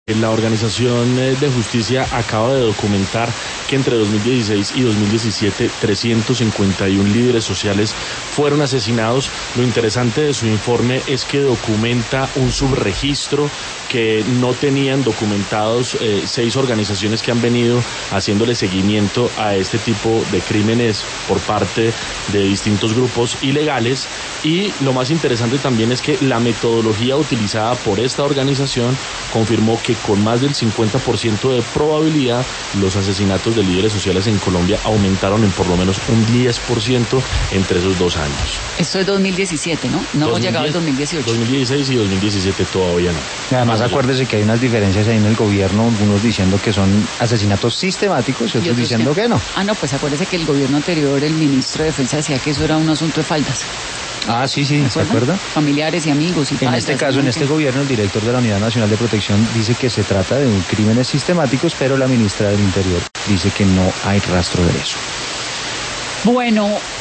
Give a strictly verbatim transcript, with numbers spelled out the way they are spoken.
La Organización de Justicia acaba de documentar que entre dos mil dieciséis y dos mil diecisiete trescientos cincuenta y uno líderes sociales fueron asesinados. Lo interesante de su informe es que documenta un subregistro que no tenían documentados eh, seis organizaciones que han venido haciéndole seguimiento a este tipo de crímenes por parte de distintos grupos ilegales. Y lo más interesante también es que la metodología utilizada por esta organización confirmó que con más del cincuenta por ciento de probabilidad los asesinatos de líderes sociales en Colombia aumentaron en por lo menos un diez por ciento entre esos dos años. Esto es dos mil diecisiete, ¿no? No hemos llegado al dos mil dieciocho. dos mil dieciséis y dos mil diecisiete todavía no. Además, acuérdese que hay unas diferencias ahí en el gobierno, algunos diciendo que son asesinatos sistemáticos y otros, y otros diciendo que... que no. Ah, no, pues acuérdese que el gobierno anterior, el ministro de Defensa decía que eso era un asunto de faldas. Ah, sí, sí, ¿se acuerda? Familiares y amigos y En este caso, en este gobierno, el director de la Unidad Nacional de Protección dice que se trata de crímenes sistemáticos, pero la ministra del Interior dice que no hay rastro de eso. Bueno,